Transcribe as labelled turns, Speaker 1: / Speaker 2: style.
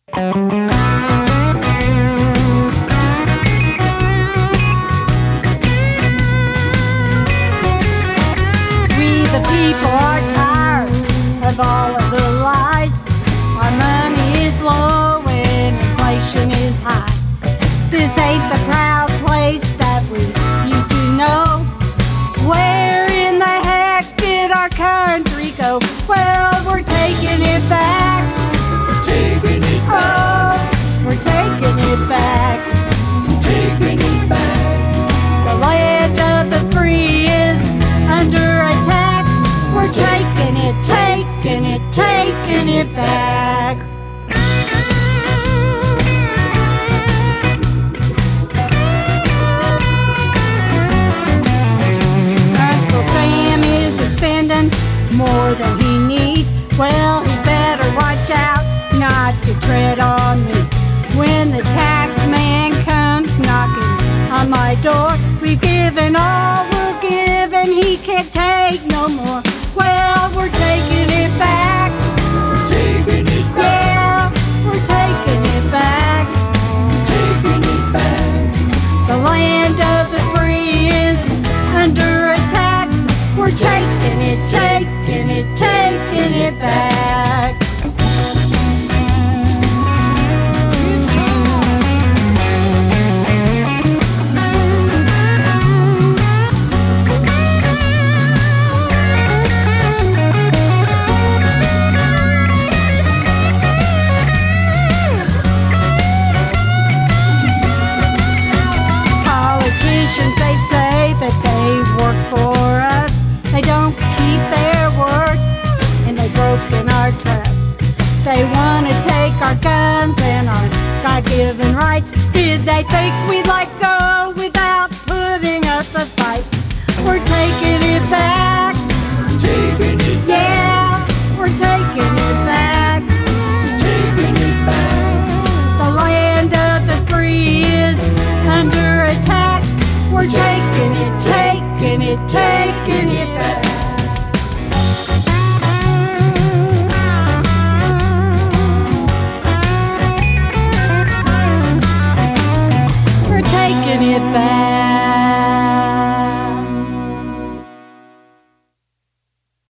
Speaker 1: We the people are tired of all of the lies. Our money is low and inflation is high. This ain't the proud place that we used to know. Where in the heck did our country go? Well, we're taking it back.
Speaker 2: We're taking it back.
Speaker 1: Oh, we're taking it back.
Speaker 2: Taking it back.
Speaker 1: The land of the free is under attack. We're taking it, taking it, taking it back. Uncle Sam is spending more than he needs. Well, he better watch out not to tread on me. When the tax man comes knocking on my door, we've given all we'll give and he can't take no more. Well, we're taking it back.
Speaker 2: Taking it back.
Speaker 1: Yeah, we're taking it back.
Speaker 2: Taking it back.
Speaker 1: The land of the free is under attack. We're taking it, taking it, taking it back. Politicians, they say that they work for us. They don't keep their word, and they've broken our trust. They want to take our guns and our God-given rights. Did they think we'd let go without putting up a fight? We're taking it back.
Speaker 2: Taking it back.
Speaker 1: Yeah, we're taking it back.
Speaker 2: Taking it back.
Speaker 1: The land of the free is under attack. We're taking it, taking it, taking it back. We're taking it back.